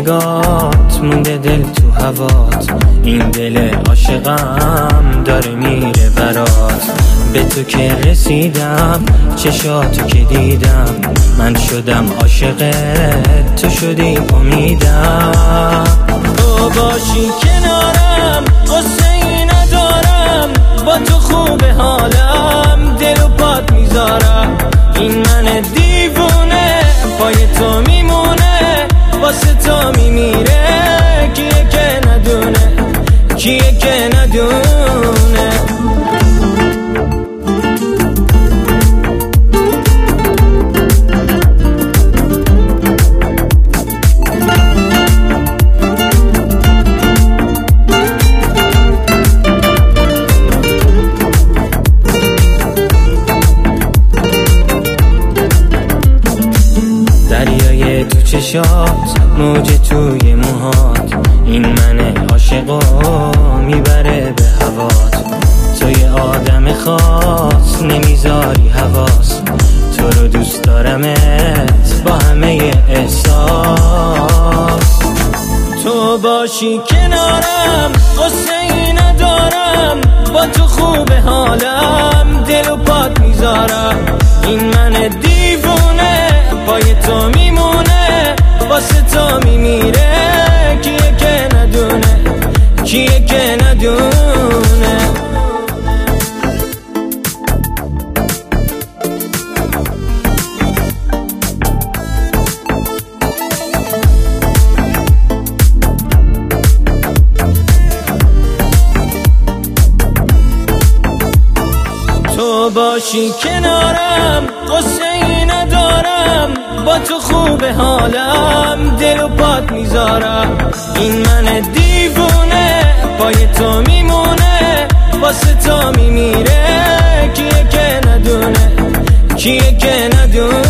نگات مونده دل تو هوات، این دل عاشقم داره میره برات. به تو که رسیدم چشاتو که دیدم، من شدم عاشقت تو شدی امیدم. تو باشی کنارم قصه ای ندارم، با تو خوبه حالم دل و پات میذارم. این من دیوونه پای تو میمونه، واسه تو میمیره. کیه که ندونه، کیه که ندونه. دریای تو چشات، موج توی موهات، این من عاشقو میبره به هوات. تو یه آدم خاص نمیذاری حواس، تو رو دوست دارمت با همه احساس. تو باشی کنارم قصه ای ندارم، با تو خوبه حالم دل و پات میذارم. این من دیوونه پای تو میمونه، واسه تو میمیره. کیه که ندونه، کیه که ندونه. تو باشی کنارم قصه ای ندارم، با تو خوبه حالم دل و پات میذارم. این من دیوونه پای تو میمونه، واسه تو میمیره. کیه که ندونه، کیه که ندونه.